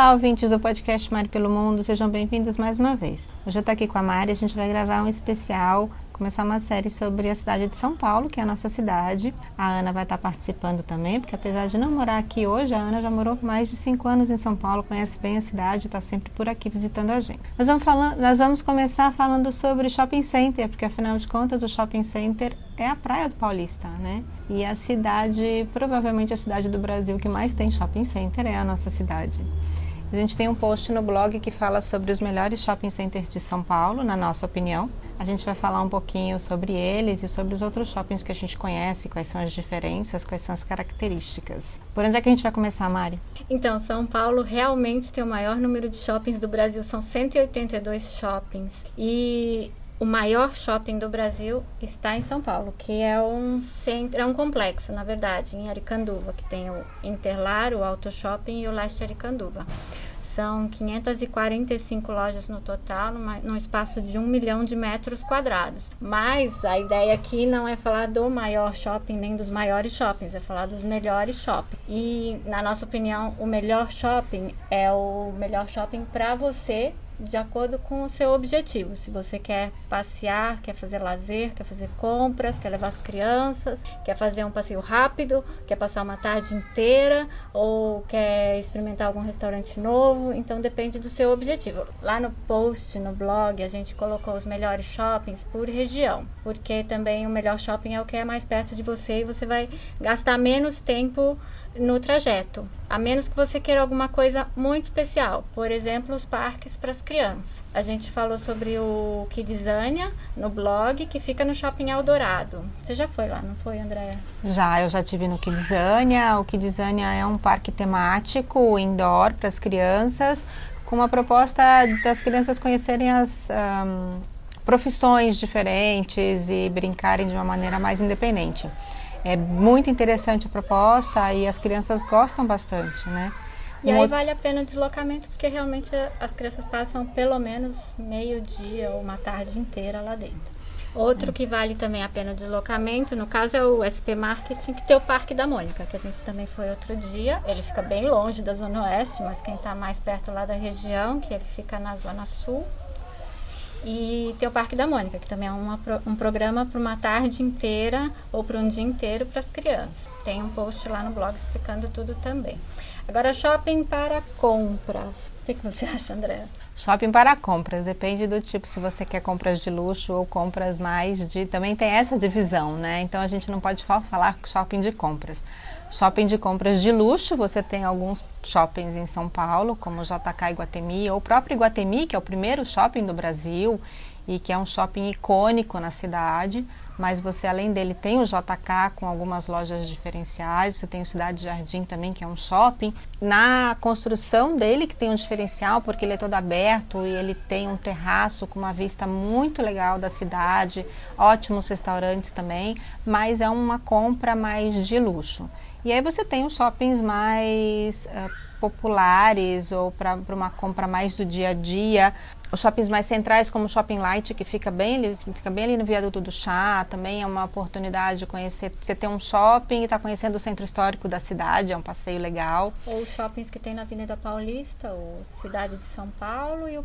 Olá, ouvintes do podcast Mari pelo Mundo, sejam bem-vindos mais uma vez. Hoje eu tô aqui com a Mari, a gente vai gravar um especial, começar uma série sobre a cidade de São Paulo, que é a nossa cidade. A Ana vai estar participando também, porque apesar de não morar aqui hoje, a Ana já morou mais de 5 anos em São Paulo, conhece bem a cidade, está sempre por aqui visitando a gente. Nós vamos começar falando sobre shopping center, porque afinal de contas o shopping center é a praia do Paulista, né? E a cidade, provavelmente a cidade do Brasil que mais tem shopping center é a nossa cidade. A gente tem um post no blog que fala sobre os melhores shopping centers de São Paulo, na nossa opinião. A gente vai falar um pouquinho sobre eles e sobre os outros shoppings que a gente conhece, quais são as diferenças, quais são as características. Por onde é que a gente vai começar, Mari? Então, São Paulo realmente tem o maior número de shoppings do Brasil, são 182 shoppings. E o maior shopping do Brasil está em São Paulo, que é um centro, é um complexo, na verdade, em Aricanduva, que tem o Interlar, o Auto Shopping e o Leste Aricanduva. São 545 lojas no total, num espaço de 1 milhão de metros quadrados. Mas a ideia aqui não é falar do maior shopping, nem dos maiores shoppings, é falar dos melhores shoppings. E, na nossa opinião, o melhor shopping é o melhor shopping para você, de acordo com o seu objetivo. Se você quer passear, quer fazer lazer, quer fazer compras, quer levar as crianças, quer fazer um passeio rápido, quer passar uma tarde inteira ou quer experimentar algum restaurante novo, então depende do seu objetivo. Lá no post, no blog, a gente colocou os melhores shoppings por região, porque também o melhor shopping é o que é mais perto de você e você vai gastar menos tempo no trajeto, a menos que você queira alguma coisa muito especial, por exemplo, os parques para as crianças. A gente falou sobre o Kidzania no blog, que fica no Shopping Eldorado. Você já foi lá, não foi, Andréa? Eu já estive no Kidzania. O Kidzania é um parque temático, indoor, para as crianças, com uma proposta das crianças conhecerem as profissões diferentes e brincarem de uma maneira mais independente. É muito interessante a proposta e as crianças gostam bastante, né? E aí vale a pena o deslocamento, porque realmente as crianças passam pelo menos meio dia ou uma tarde inteira lá dentro. Outro que vale também a pena o deslocamento, no caso é o SP Marketing, que tem o Parque da Mônica, que a gente também foi outro dia. Ele fica bem longe da Zona Oeste, mas quem está mais perto lá da região, que ele fica na Zona Sul. E tem o Parque da Mônica, que também é um programa para uma tarde inteira ou para um dia inteiro para as crianças. Tem um post lá no blog explicando tudo também. Agora, shopping para compras. O que você acha, André? Shopping para compras, depende do tipo, se você quer compras de luxo ou compras mais de... Também tem essa divisão, né? Então a gente não pode falar shopping de compras. Shopping de compras de luxo, você tem alguns shoppings em São Paulo, como o JK Iguatemi, ou o próprio Iguatemi, que é o primeiro shopping do Brasil e que é um shopping icônico na cidade, mas você, além dele, tem o JK com algumas lojas diferenciais, você tem o Cidade Jardim também, que é um shopping. Na construção dele, que tem um diferencial, porque ele é todo aberto e ele tem um terraço com uma vista muito legal da cidade, ótimos restaurantes também, mas é uma compra mais de luxo. E aí você tem os shoppings mais populares ou para uma compra mais do dia a dia. Os shoppings mais centrais, como o Shopping Light, que fica bem ali no Viaduto do Chá, também é uma oportunidade de conhecer. Você tem um shopping e está conhecendo o centro histórico da cidade, é um passeio legal. Ou os shoppings que tem na Avenida Paulista, o Cidade de São Paulo e o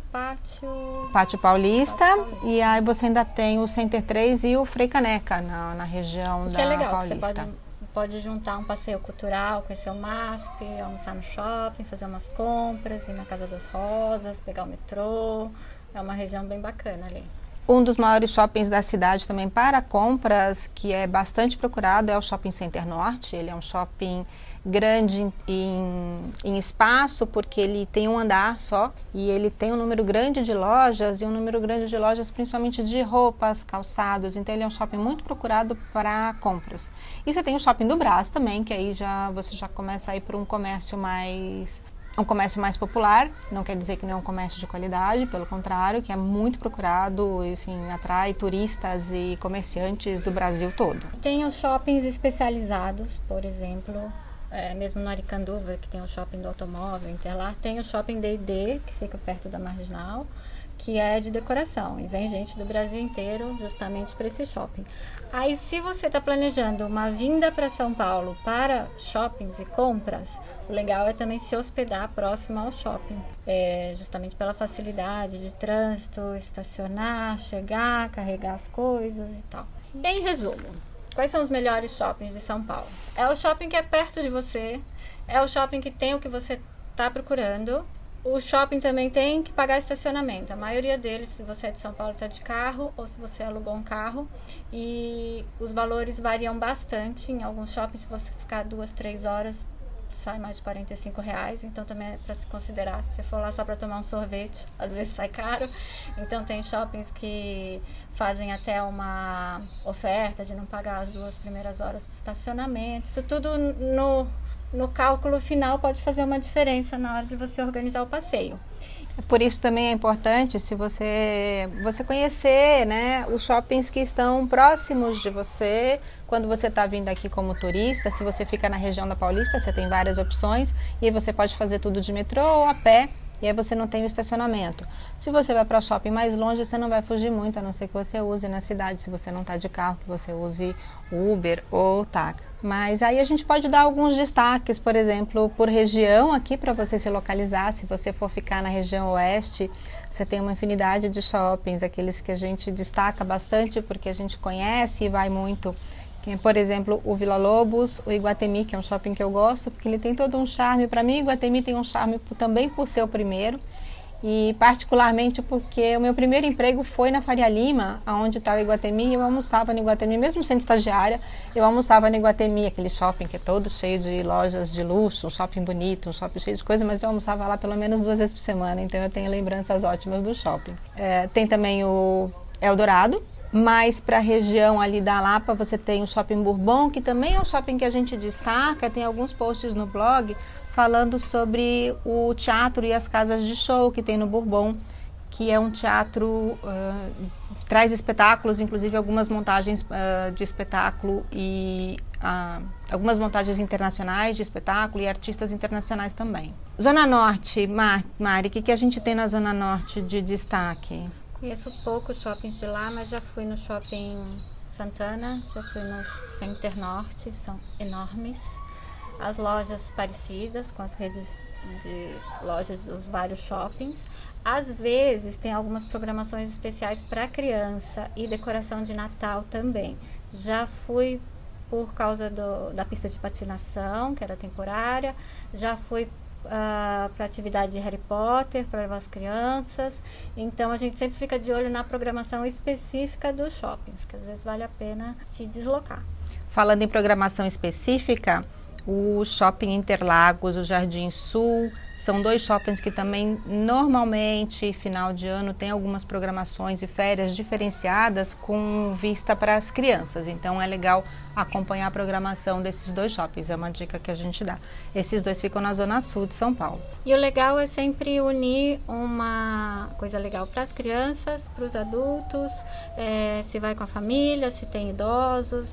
Pátio Paulista. E aí você ainda tem o Center 3 e o Frei Caneca na região da legal, Paulista. Você pode juntar um passeio cultural, conhecer o MASP, almoçar no shopping, fazer umas compras, ir na Casa das Rosas, pegar o metrô. É uma região bem bacana ali. Um dos maiores shoppings da cidade também para compras, que é bastante procurado, é o Shopping Center Norte. Ele é um shopping grande em espaço, porque ele tem um andar só e ele tem um número grande de lojas, e um número grande de lojas principalmente de roupas, calçados. Então ele é um shopping muito procurado para compras. E você tem o Shopping do Brás também, que aí você já começa a ir para um comércio mais popular. Não quer dizer que não é um comércio de qualidade, pelo contrário, que é muito procurado e assim, atrai turistas e comerciantes do Brasil todo. Tem os shoppings especializados, por exemplo, mesmo no Aricanduva, que tem o shopping do automóvel, Interlar, tem o shopping D&D, que fica perto da Marginal, que é de decoração. E vem gente do Brasil inteiro justamente para esse shopping. Aí, se você está planejando uma vinda para São Paulo para shoppings e compras, o legal é também se hospedar próximo ao shopping, justamente pela facilidade de trânsito, estacionar, chegar, carregar as coisas e tal. Em resumo, quais são os melhores shoppings de São Paulo? É o shopping que é perto de você, é o shopping que tem o que você está procurando. O shopping também tem que pagar estacionamento. A maioria deles, se você é de São Paulo, está de carro ou se você alugou um carro. E os valores variam bastante. Em alguns shoppings, se você ficar 2, 3 horas, sai mais de R$ 45. Então também é para se considerar. Se você for lá só para tomar um sorvete, às vezes sai caro. Então tem shoppings que fazem até uma oferta de não pagar as 2 primeiras horas do estacionamento. Isso tudo no cálculo final pode fazer uma diferença na hora de você organizar o passeio. Por isso também é importante se você conhecer, né, os shoppings que estão próximos de você. Quando você está vindo aqui como turista, se você fica na região da Paulista, você tem várias opções e aí você pode fazer tudo de metrô ou a pé. E aí você não tem o estacionamento. Se você vai para o shopping mais longe, você não vai fugir muito, a não ser que você use na cidade. Se você não está de carro, que você use Uber ou táxi. Mas aí a gente pode dar alguns destaques, por exemplo, por região aqui para você se localizar. Se você for ficar na região oeste, você tem uma infinidade de shoppings, aqueles que a gente destaca bastante porque a gente conhece e vai muito. Por exemplo, o Vila Lobos, o Iguatemi, que é um shopping que eu gosto, porque ele tem todo um charme. Para mim, o Iguatemi tem um charme também por ser o primeiro, e particularmente porque o meu primeiro emprego foi na Faria Lima, onde está o Iguatemi, e eu almoçava no Iguatemi, mesmo sendo estagiária, eu almoçava no Iguatemi, aquele shopping que é todo cheio de lojas de luxo, um shopping bonito, um shopping cheio de coisas, mas eu almoçava lá pelo menos 2 vezes por semana, então eu tenho lembranças ótimas do shopping. Tem também o Eldorado. Mais para a região ali da Lapa, você tem o Shopping Bourbon, que também é um shopping que a gente destaca, tem alguns posts no blog falando sobre o teatro e as casas de show que tem no Bourbon, que é um teatro, traz espetáculos, inclusive algumas montagens de espetáculo e algumas montagens internacionais de espetáculo e artistas internacionais também. Zona Norte, Mari, o que a gente tem na Zona Norte de destaque? Conheço poucos shoppings de lá, mas já fui no Shopping Santana, já fui no Center Norte, são enormes. As lojas parecidas com as redes de lojas dos vários shoppings. Às vezes tem algumas programações especiais para criança e decoração de Natal também. Já fui por causa da pista de patinação, que era temporária, já fui para atividade de Harry Potter, para levar as crianças. Então a gente sempre fica de olho na programação específica dos shoppings, que às vezes vale a pena se deslocar. Falando em programação específica, o Shopping Interlagos, o Jardim Sul, são 2 shoppings que também normalmente, final de ano, tem algumas programações e férias diferenciadas com vista para as crianças. Então é legal acompanhar a programação desses 2 shoppings, é uma dica que a gente dá. Esses 2 ficam na Zona Sul de São Paulo. E o legal é sempre unir uma coisa legal para as crianças, para os adultos, se vai com a família, se tem idosos,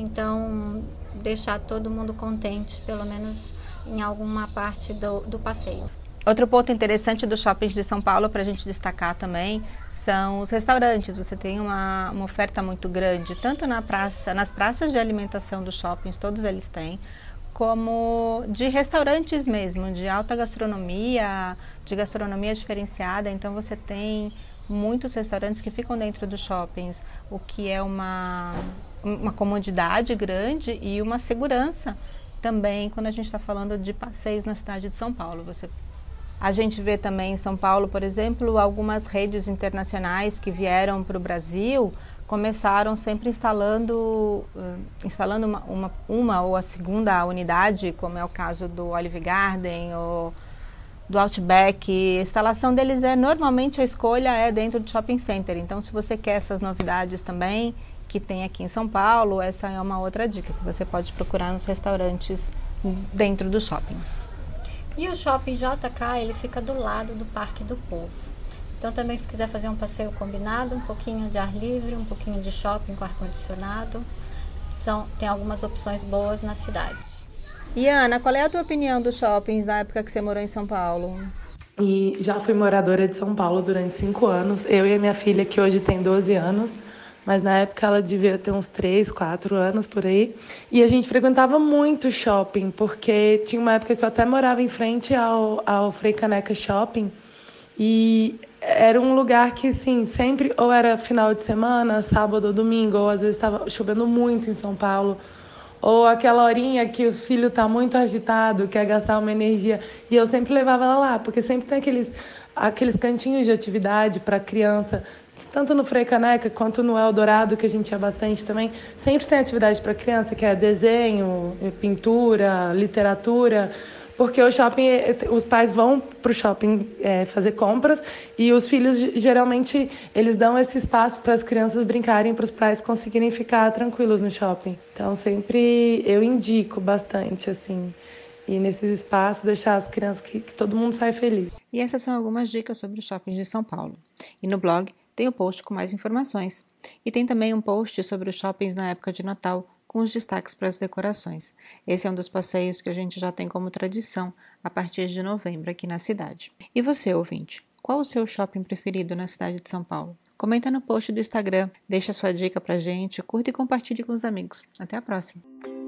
então deixar todo mundo contente, pelo menos em alguma parte do passeio. Outro ponto interessante dos shoppings de São Paulo para a gente destacar também são os restaurantes. Você tem uma oferta muito grande, tanto nas praças de alimentação dos shoppings, todos eles têm, como de restaurantes mesmo, de alta gastronomia, de gastronomia diferenciada. Então você tem muitos restaurantes que ficam dentro dos shoppings, o que é uma comodidade grande e uma segurança também quando a gente está falando de passeios na cidade de São Paulo. A gente vê também em São Paulo, por exemplo, algumas redes internacionais que vieram para o Brasil, começaram sempre instalando uma ou a segunda unidade, como é o caso do Olive Garden ou do Outback. A instalação deles normalmente a escolha é dentro do shopping center. Então, se você quer essas novidades também, que tem aqui em São Paulo, essa é uma outra dica que você pode procurar nos restaurantes dentro do shopping. E o Shopping JK, ele fica do lado do Parque do Povo. Então também, se quiser fazer um passeio combinado, um pouquinho de ar livre, um pouquinho de shopping com ar-condicionado, tem algumas opções boas na cidade. E Ana, qual é a tua opinião dos shoppings da época que você morou em São Paulo? E já fui moradora de São Paulo durante 5 anos. Eu e a minha filha, que hoje tem 12 anos, mas na época ela devia ter uns 3, 4 anos por aí. E a gente frequentava muito shopping, porque tinha uma época que eu até morava em frente ao Frei Caneca Shopping. E era um lugar que, assim, sempre ou era final de semana, sábado ou domingo, ou às vezes estava chovendo muito em São Paulo. Ou aquela horinha que os filhos tá muito agitado, quer gastar uma energia. E eu sempre levava ela lá, porque sempre tem aqueles cantinhos de atividade para criança, tanto no Frei Caneca quanto no Eldorado, que a gente tinha bastante também. Sempre tem atividade para criança, que é desenho, pintura, literatura. Porque o shopping, os pais vão para o shopping fazer compras e os filhos, geralmente, eles dão esse espaço para as crianças brincarem, para os pais conseguirem ficar tranquilos no shopping. Então, sempre eu indico bastante, assim, e nesses espaços deixar as crianças que todo mundo sai feliz. E essas são algumas dicas sobre os shoppings de São Paulo. E no blog tem o post com mais informações. E tem também um post sobre os shoppings na época de Natal, com os destaques para as decorações. Esse é um dos passeios que a gente já tem como tradição a partir de novembro aqui na cidade. E você, ouvinte, qual o seu shopping preferido na cidade de São Paulo? Comenta no post do Instagram, deixa sua dica pra gente, curta e compartilhe com os amigos. Até a próxima!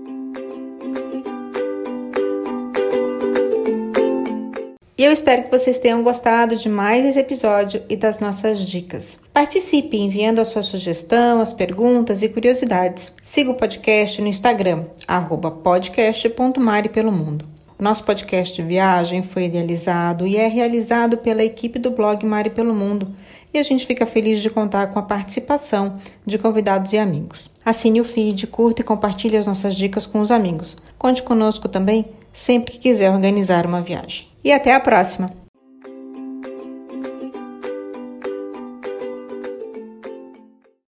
E eu espero que vocês tenham gostado de mais esse episódio e das nossas dicas. Participe enviando a sua sugestão, as perguntas e curiosidades. Siga o podcast no Instagram, @podcast.maripelomundo. O nosso podcast de viagem foi idealizado e é realizado pela equipe do blog Mari Pelo Mundo e a gente fica feliz de contar com a participação de convidados e amigos. Assine o feed, curta e compartilhe as nossas dicas com os amigos. Conte conosco também sempre que quiser organizar uma viagem. E até a próxima!